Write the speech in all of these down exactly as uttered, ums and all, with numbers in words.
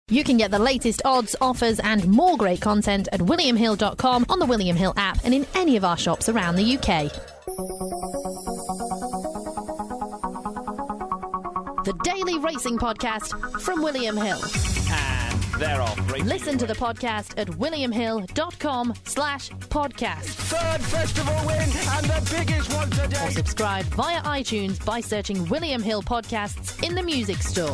You can get the latest odds, offers and more great content at william hill dot com, on the William Hill app and in any of our shops around the U K. The Daily Racing Podcast from William Hill. And they're off. Racing Listen to the podcast at william hill dot com slash podcast. Third festival win and the biggest one today. Or subscribe via iTunes by searching William Hill Podcasts in the music store.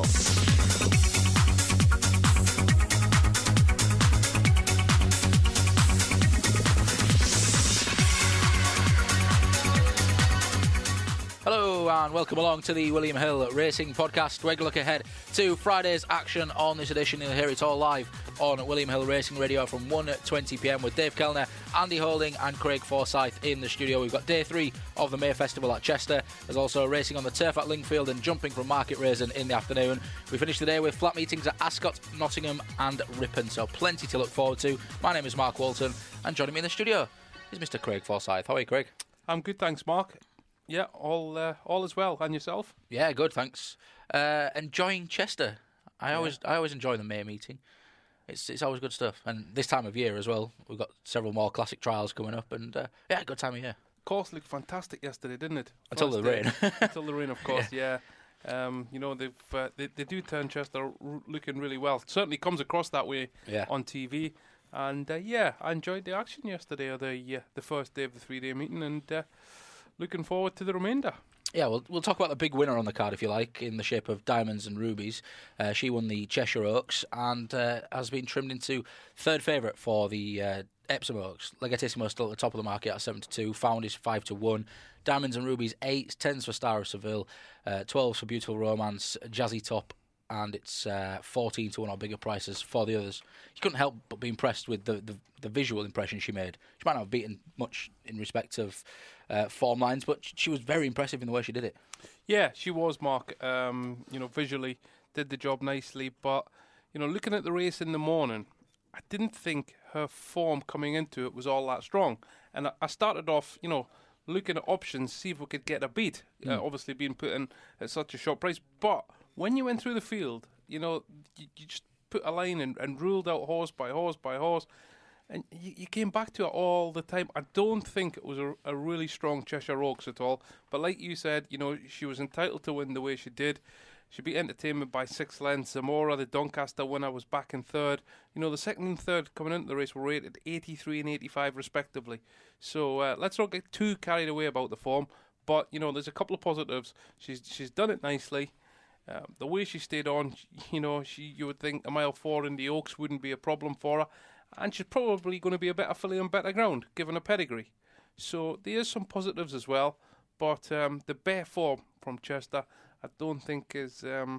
Hello and welcome along to the William Hill Racing Podcast. We're going to look ahead to Friday's action on this edition. You'll hear it all live on William Hill Racing Radio from one twenty p m with Dave Kellner, Andy Holding and Craig Forsyth in the studio. We've got day three of the May Festival at Chester. There's also racing on the turf at Lingfield and jumping from Market Raisin in the afternoon. We finish the day with flat meetings at Ascot, Nottingham and Ripon, so plenty to look forward to. My name is Mark Walton and joining me in the studio is Mister Craig Forsyth. How are you, Craig? I'm good, thanks, Mark. Yeah, all uh, all is well. And yourself? Yeah, good, thanks. Uh, enjoying Chester. I Yeah. always I always enjoy the May meeting. It's it's always good stuff. And this time of year as well, we've got several more classic trials coming up. And uh, yeah, good time of year. Course looked fantastic yesterday, didn't it? Until the First rain. day. Until the rain, of course, yeah. Um, you know, they've uh, they, they do turn Chester r- looking really well. It certainly comes across that way Yeah. on T V. And uh, yeah, I enjoyed the action yesterday, or the, uh, the first day of the three-day meeting, and uh, looking forward to the remainder. Yeah, we'll we'll talk about the big winner on the card, if you like, in the shape of Diamonds and Rubies. Uh, she won the Cheshire Oaks and uh, has been trimmed into third favourite for the uh, Epsom Oaks. Legatissimo still at the top of the market at seven to two. Found is five to one. Diamonds and Rubies eight, tens for Star of Seville, uh, twelves for Beautiful Romance, Jazzy Top, and it's uh, fourteen to one or bigger prices for the others. You couldn't help but be impressed with the, the, the visual impression she made. She might not have beaten much in respect of uh, form lines, but she was very impressive in the way she did it. Yeah, she was, Mark. Um, you know, visually did the job nicely, but you know, looking at the race in the morning, I didn't think her form coming into it was all that strong. And I, I started off, you know, looking at options, see if we could get a beat. Mm. Uh, obviously, being put in at such a short price, but when you went through the field, you know, you, you just put a line and, and ruled out horse by horse by horse. And you, you came back to it all the time. I don't think it was a, a really strong Cheshire Oaks at all. But like you said, you know, she was entitled to win the way she did. She beat Entertainment by six lengths. Zamora, the Doncaster winner, was back in third. You know, the second and third coming into the race were rated eighty-three and eighty-five respectively. So uh, let's not get too carried away about the form. But, you know, there's a couple of positives. She's she's done it nicely. Um, the way she stayed on, you know, she you would think a mile four in the Oaks wouldn't be a problem for her. And she's probably going to be a better filly on better ground, given a pedigree. So there is some positives as well. But um, the bare form from Chester, I don't think is um,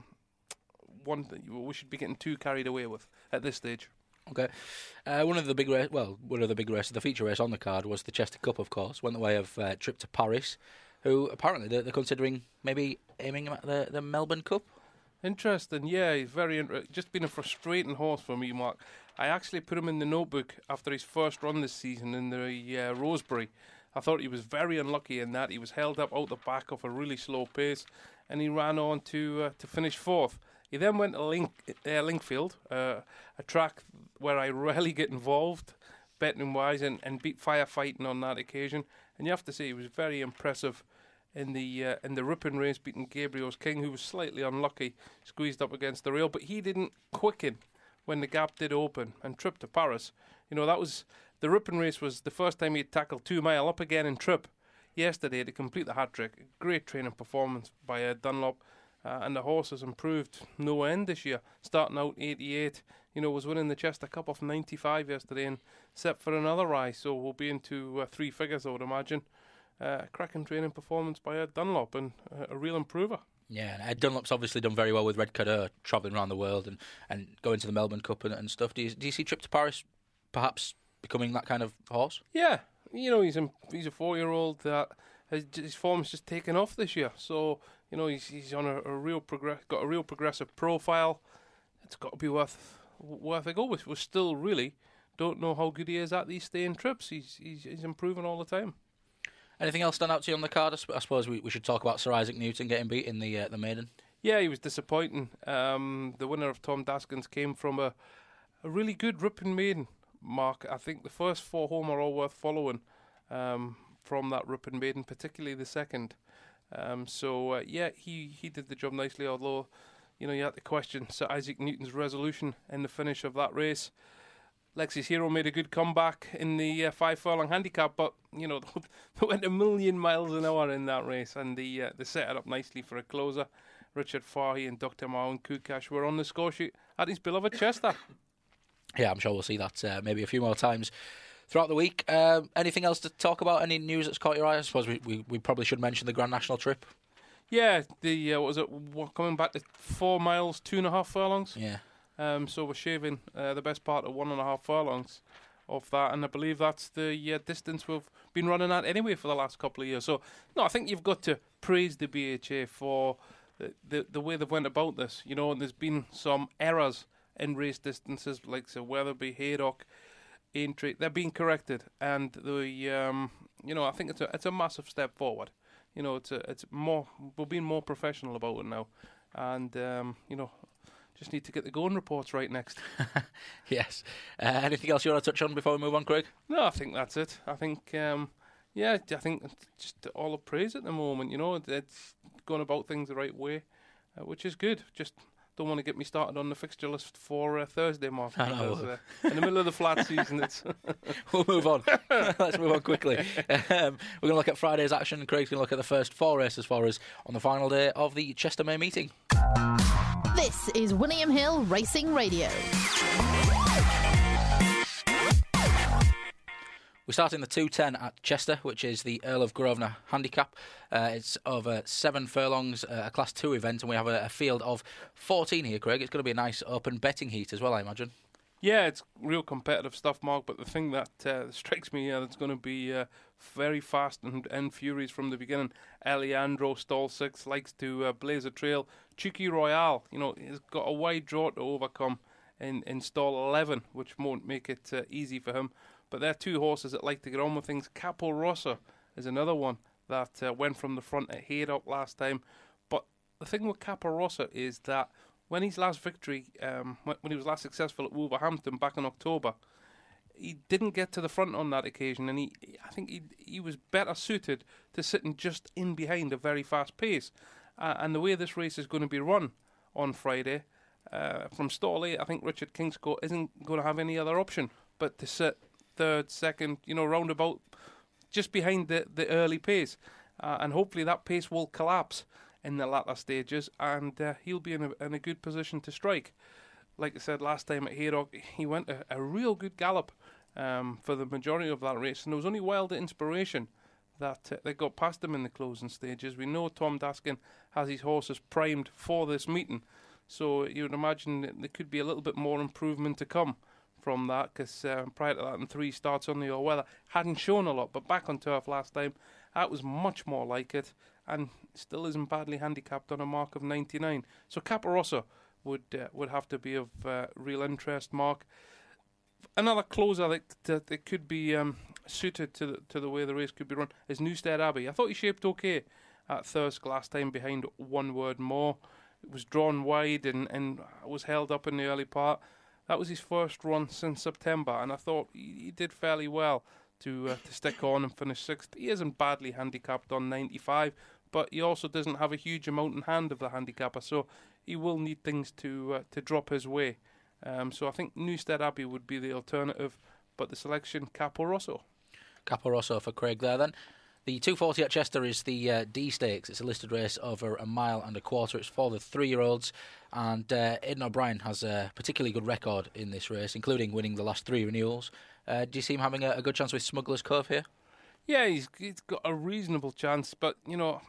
one that we should be getting too carried away with at this stage. Okay. Uh, one of the big race, well, one of the big races, the feature race on the card was the Chester Cup, of course. Went the way of uh, Trip to Paris, who apparently they're, they're considering maybe aiming at the, the Melbourne Cup. Interesting, yeah, he's very inter- just been a frustrating horse for me, Mark. I actually put him in the notebook after his first run this season in the uh, Rosebery. I thought he was very unlucky in that he was held up out the back of a really slow pace, and he ran on to uh, to finish fourth. He then went to Link, uh, Linkfield, uh, a track where I rarely get involved, betting wise, and, and beat Firefighting on that occasion. And you have to say he was very impressive in the uh, in the Ripon race, beating Gabriel's King, who was slightly unlucky, squeezed up against the rail, but he didn't quicken when the gap did open. And Trip to Paris, you know, that was the Ripon race was the first time he'd tackled two mile up again in Trip yesterday to complete the hat trick. Great training performance by uh, Dunlop, uh, and the horse has improved no end this year. Starting out eighty-eight, you know, was winning the Chester Cup off ninety-five yesterday and set for another rise. So we'll be into uh, three figures, I would imagine. Uh, cracking training performance by Ed Dunlop and uh, a real improver. Yeah, and Ed Dunlop's obviously done very well with Red Cadeur, travelling around the world and, and going to the Melbourne Cup and, and stuff. Do you, do you see Trip to Paris perhaps becoming that kind of horse? Yeah, you know, he's a, he's a four-year-old that has, his form's just taken off this year. So, you know, he's he's on a, a real progress, got a real progressive profile. It's got to be worth worth a go. We we still really don't know how good he is at these staying trips. He's he's, he's improving all the time. Anything else stand out to you on the card? I, sp- I suppose we, we should talk about Sir Isaac Newton getting beat in the uh, the maiden. Yeah, he was disappointing. Um, the winner of Tom Daskins came from a, a really good Ripon maiden, Mark. I think the first four home are all worth following um, from that Ripon maiden, particularly the second. Um, so, uh, yeah, he, he did the job nicely, although, you know, you had to question Sir Isaac Newton's resolution in the finish of that race. Lexi's Hero made a good comeback in the uh, five furlong handicap, but, you know, they went a million miles an hour in that race, and they, uh, they set it up nicely for a closer. Richard Fahey and Doctor Marwan Kukash were on the score sheet at his beloved Chester. Yeah, I'm sure we'll see that uh, maybe a few more times throughout the week. Um, anything else to talk about? Any news that's caught your eye? I suppose we, we, we probably should mention the Grand National trip. Yeah, the uh, what was it? We're coming back to four miles, two and a half furlongs. Yeah. Um, so we're shaving uh, the best part of one and a half furlongs of that, and I believe that's the uh, distance we've been running at anyway for the last couple of years. So, no, I think you've got to praise the B H A for the the, the way they've went about this. You know, and there's been some errors in race distances, like so Weatherby, Haydock, Aintree. They're being corrected, and the um, you know, I think it's a it's a massive step forward. You know, it's a, it's more we're being more professional about it now, and um, you know. Just need to get the going reports right next. Yes. Uh, anything else you want to touch on before we move on, Craig? No, I think that's it. I think, um, yeah, I think it's just all of praise at the moment. You know, it's going about things the right way, uh, which is good. Just don't want to get me started on the fixture list for uh, Thursday, Mark. I know. Because, uh, in the middle of the flat season, it's. We'll move on. Let's move on quickly. Um, we're going to look at Friday's action. Craig's going to look at the first four races for us on the final day of the Chester May meeting. This is William Hill Racing Radio. We start in the two ten at Chester, which is the Earl of Grosvenor handicap. Uh, it's over seven furlongs, uh, a Class two event, and we have a, a field of fourteen here, Craig. It's going to be a nice open betting heat as well, I imagine. Yeah, it's real competitive stuff, Mark, but the thing that uh, strikes me uh, that's going to be uh, very fast and, and furious from the beginning. Eliandro, stall six, likes to uh, blaze a trail. Cheeky Royale, you know, he's got a wide draw to overcome in, in stall eleven, which won't make it uh, easy for him. But they're two horses that like to get on with things. Capo Rosso is another one that uh, went from the front at Haydock last time. But the thing with Capo Rosso is that when his last victory, um, when, when he was last successful at Wolverhampton back in October, he didn't get to the front on that occasion, and he, I think he he was better suited to sitting just in behind a very fast pace. Uh, and the way this race is going to be run on Friday, uh, from stall eight, I think Richard Kingscourt isn't going to have any other option but to sit third, second, you know, roundabout, just behind the, the early pace. Uh, and hopefully that pace will collapse in the latter stages, and uh, he'll be in a, in a good position to strike. Like I said last time at Haydock, he went a, a real good gallop um, for the majority of that race, and there was only Wilder Inspiration that uh, they got past him in the closing stages. We know Tom Daskin has his horses primed for this meeting, so you would imagine that there could be a little bit more improvement to come from that, because uh, prior to that, in three starts on the all-weather, hadn't shown a lot, but back on turf last time, that was much more like it, and still isn't badly handicapped on a mark of ninety-nine. So Capo Rosso would uh, would have to be of uh, real interest, Mark. Another closer that, that, that could be um, suited to the, to the way the race could be run is Newstead Abbey. I thought he shaped okay at Thirsk last time behind One Word More. It was drawn wide and, and was held up in the early part. That was his first run since September, and I thought he, he did fairly well to uh, to stick on and finish sixth. He isn't badly handicapped on ninety-five, but he also doesn't have a huge amount in hand of the handicapper, so he will need things to uh, to drop his way. Um, so I think Newstead Abbey would be the alternative, but the selection, Capo Rosso. Capo Rosso for Craig there then. The two forty at Chester is the uh, D Stakes. It's a listed race over a mile and a quarter. It's for the three-year-olds, and uh, Aidan O'Brien has a particularly good record in this race, including winning the last three renewals. Uh, do you see him having a, a good chance with Smuggler's Cove here? Yeah, he's he's got a reasonable chance, but, you know,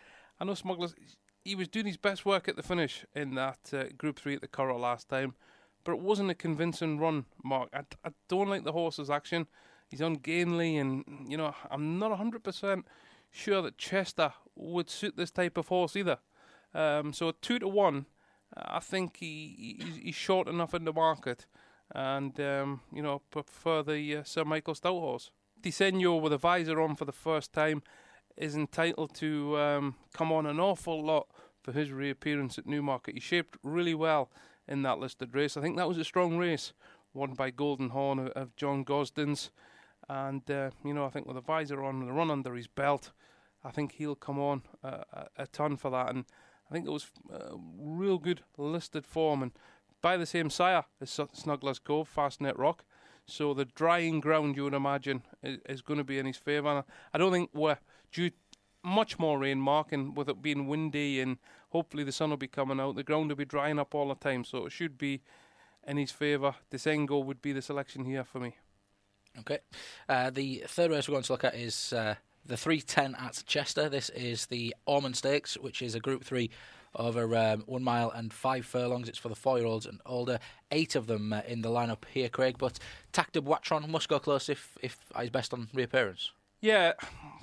I know Smuggler's, he was doing his best work at the finish in that uh, Group three at the Curragh last time, but it wasn't a convincing run, Mark. I, I don't like the horse's action. He's ungainly, and, you know, I'm not one hundred percent sure that Chester would suit this type of horse either. Um, so two to one, I think he, he he's short enough in the market, and, um, you know, prefer the uh, Sir Michael Stout horse. Diseño, with a visor on for the first time, is entitled to um, come on an awful lot for his reappearance at Newmarket. He shaped really well in that listed race. I think that was a strong race, won by Golden Horn of, of John Gosden's. And, uh, you know, I think with a visor on and a run under his belt, I think he'll come on uh, a, a ton for that. And I think it was uh, real good listed form. And by the same sire as Snuggler's Cove, Fastnet Rock. So the drying ground, you would imagine, is, is going to be in his favour. I don't think we're due much more rain, Mark, and with it being windy and hopefully the sun will be coming out, the ground will be drying up all the time. So it should be in his favour. Desengo would be the selection here for me. Okay. Uh, the third race we're going to look at is uh, the three ten at Chester. This is the Ormond Stakes, which is a Group three over um, one mile and five furlongs. It's for the four-year-olds and older. Eight of them uh, in the lineup here, Craig. But Takta Watron must go close if, if he's best on reappearance. Yeah,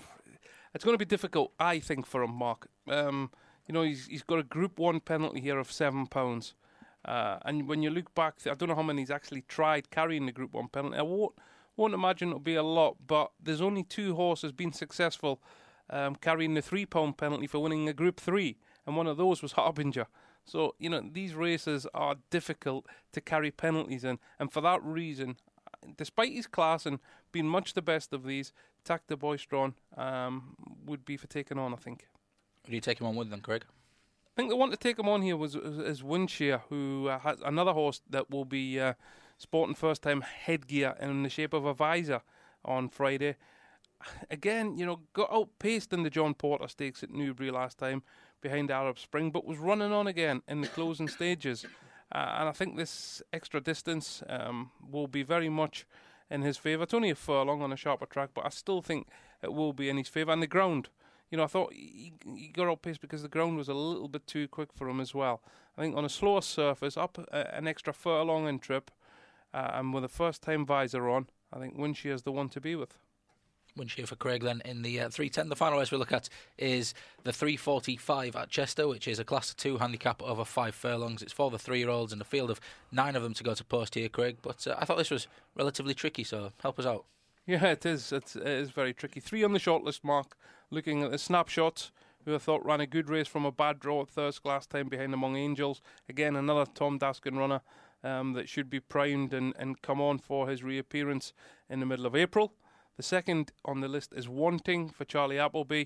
it's going to be difficult, I think, for him, Mark. Um, you know, he's he's got a Group one penalty here of seven pounds. Uh, and when you look back, I don't know how many he's actually tried carrying the Group one penalty. I won't, won't imagine it'll be a lot, but there's only two horses been successful um, carrying the three pound penalty for winning a Group three. And one of those was Harbinger. So, you know, these races are difficult to carry penalties in. And for that reason, despite his class and being much the best of these, Takta Boystron um, would be for taking on, I think. Who do you take him on with then, Craig? I think the one to take him on here was is Winshire, who uh, has another horse that will be uh, sporting first-time headgear in the shape of a visor on Friday. Again, you know, got outpaced in the John Porter Stakes at Newbury last time behind Arab Spring, but was running on again in the closing stages. Uh, and I think this extra distance um, will be very much in his favour. It's only a furlong on a sharper track, but I still think it will be in his favour. And the ground, you know, I thought he, he got outpaced because the ground was a little bit too quick for him as well. I think on a slower surface, up uh, an extra furlong in trip, uh, and with a first-time visor on, I think Winshire is the one to be with. Winshire for Craig then in the uh, three ten. The final race we look at is the three forty-five at Chester, which is a Class two handicap over five furlongs. It's for the three-year-olds and a field of nine of them to go to post here, Craig. But uh, I thought this was relatively tricky, so help us out. Yeah, it is. It's, it is very tricky. Three on the shortlist, Mark. Looking at the snapshots, who I thought ran a good race from a bad draw at Thirsk last time behind Among Angels. Again, another Tom Daskin runner um, that should be primed and, and come on for his reappearance in the middle of April. The second on the list is Wanting for Charlie Appleby.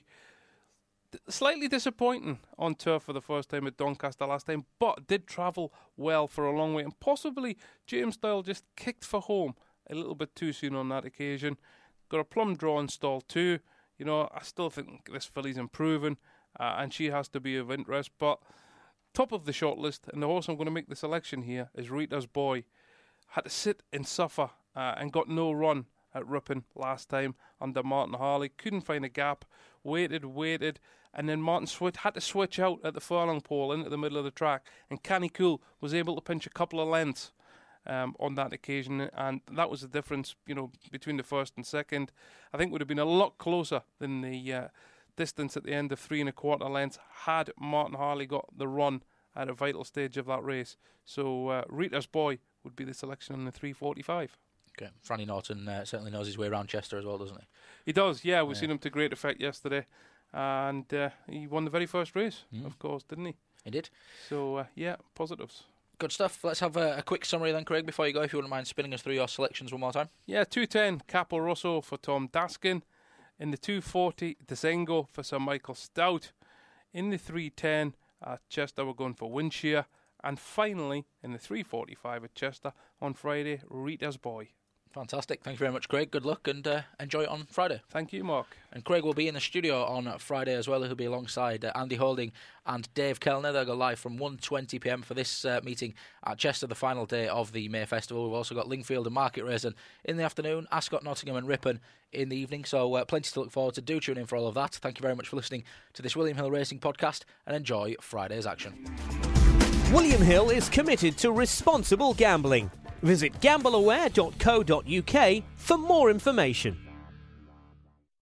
D- slightly disappointing on turf for the first time at Doncaster last time, but did travel well for a long way. And possibly James Doyle just kicked for home a little bit too soon on that occasion. Got a plum draw in stall two. You know, I still think this filly's improving, uh, and she has to be of interest. But top of the shortlist, and the horse I'm going to make the selection here is Rita's Boy. Had to sit and suffer uh, and got no run at Ripon last time under Martin Harley. Couldn't find a gap. Waited, waited. And then Martin switch, had to switch out at the furlong pole into the middle of the track. And Canny Cool was able to pinch a couple of lengths um, on that occasion. And that was the difference, you know, between the first and second. I think would have been a lot closer than the uh, distance at the end of three and a quarter lengths had Martin Harley got the run at a vital stage of that race. So uh, Rita's Boy would be the selection in the three forty-five. Okay. Franny Norton uh, certainly knows his way around Chester as well, doesn't he? He does, yeah. We've yeah. seen him to great effect yesterday. And uh, he won the very first race, mm. of course, didn't he? He did. So, uh, yeah, positives. Good stuff. Let's have a, a quick summary then, Craig, before you go, if you wouldn't mind spinning us through your selections one more time. Yeah, two ten, Capo Rosso for Tom Daskin. In the two forty, Desengo for Sir Michael Stout. In the three ten, at Chester, we're going for Winshire. And finally, in the three forty-five at Chester, on Friday, Rita's Boy. Fantastic. Thank you very much, Craig. Good luck and uh, enjoy it on Friday. Thank you, Mark. And Craig will be in the studio on Friday as well. He'll be alongside uh, Andy Holding and Dave Kellner. They'll go live from one twenty p m for this uh, meeting at Chester, the final day of the May Festival. We've also got Lingfield and Market Racing in the afternoon, Ascot, Nottingham and Ripon in the evening. So uh, plenty to look forward to. Do tune in for all of that. Thank you very much for listening to this William Hill Racing podcast and enjoy Friday's action. William Hill is committed to responsible gambling. Visit gamble aware dot co dot uk for more information.